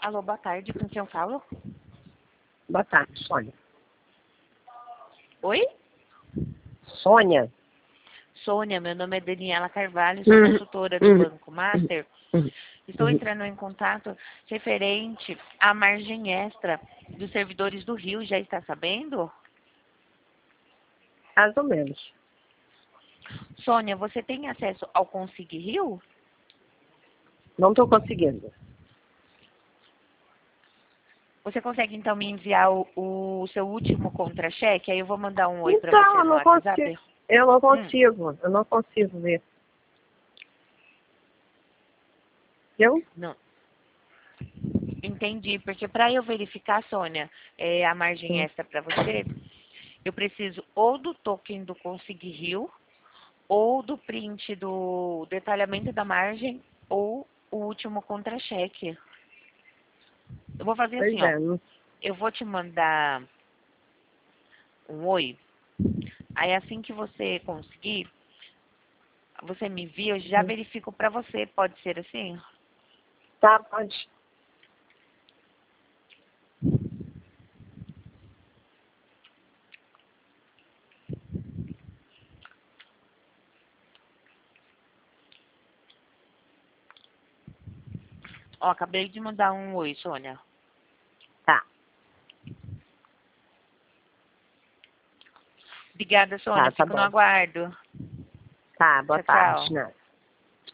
Alô, boa tarde, com quem eu falo? Boa tarde, Sônia. Oi? Sônia? Sônia, meu nome é Daniela Carvalho, sou consultora do Banco Master. Estou entrando em contato referente à margem extra dos servidores do Rio, já está sabendo? Mais ou menos. Sônia, você tem acesso ao Consig Rio? Não estou conseguindo. Você consegue, então, me enviar o seu último contra-cheque? Aí eu vou mandar um oi para Então, você eu no não WhatsApp. consigo. Eu não consigo ver. Eu? Não. Entendi, porque para eu verificar, Sônia, a margem extra para você, eu preciso ou do token do Consig Rio, ou do print do detalhamento da margem, ou o último contra-cheque. Eu vou fazer Pois assim, ó. é. Eu vou te mandar um oi. Aí assim que você conseguir, você me envia, eu já verifico para você. Pode ser assim? Tá, pode. Ó, acabei de mandar um oi, Sônia. Tá. Obrigada, Sônia. Tá Fico no bom. aguardo. Tá, boa Tchau, tchau. tarde, né?